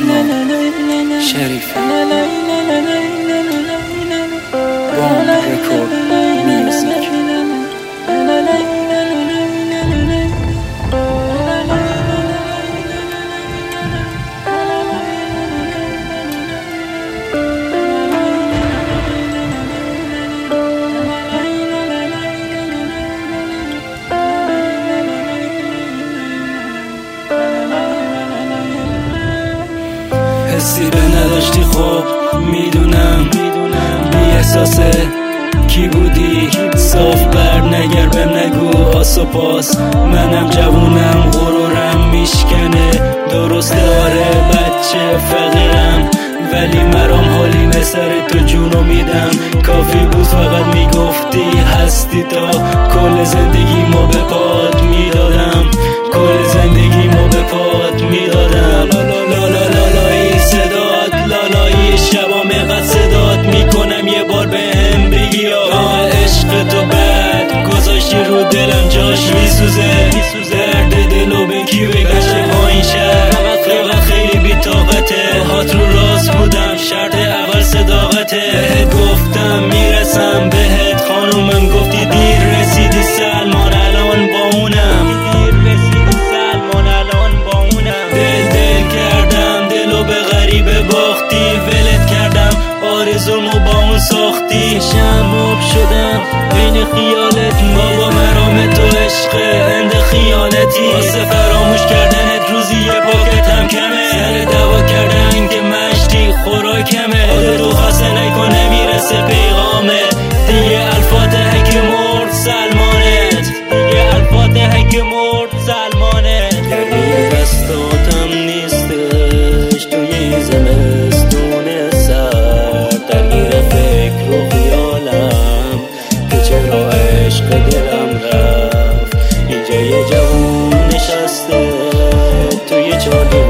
سلمان شریف بام رکورد میوزیک. حسی به نداشتی خب میدونم بی احساسه کی بودی صاف بر نگر بهم نگو آس و پاس. منم جوونم غرورم میشکنه درسته آره بچه فقیرم ولی مرام حالی سر تو جونو میدم. کافی بود فقط میگفتی هستی تا کل زندگی ما به پات میدادم کل زندگی ما به پات میدادم. لالایی صدات لالایی شبام اینقدر صدات میکنم یه بار بهم بگی عشق تو بد گذاشتی رو دلم جاش میسوزه درد دلو به کی بگشه پایین شهر خیلی بی طاقته هات رو راست بودم شرط اول صداقته بهت گفتم میرسم بهت خانومم گفتی دیر رسیدی سلمان الان با اونم دل کردم دلو به غریبه باختی ولت کردم آرزومو با اون ساختی شموب شدم بین خیالت بابا مرام تو عشق اند خیالتی واسه فراموش کردنت روزی یه پاکتم کمه سر دوا کردن که مشتی خوراکمه خودتو خسته نکنه میرسه پیغامه دیگه الفاتحه که مرد سلمانت دیگه الفاتحه که مرد سلمانت گرمی دستاتم نیستش توی زمستون سر درگیر فکر و خیالم که چرا عشق دلم رفت اینجا یه جوون نشسته توی چادر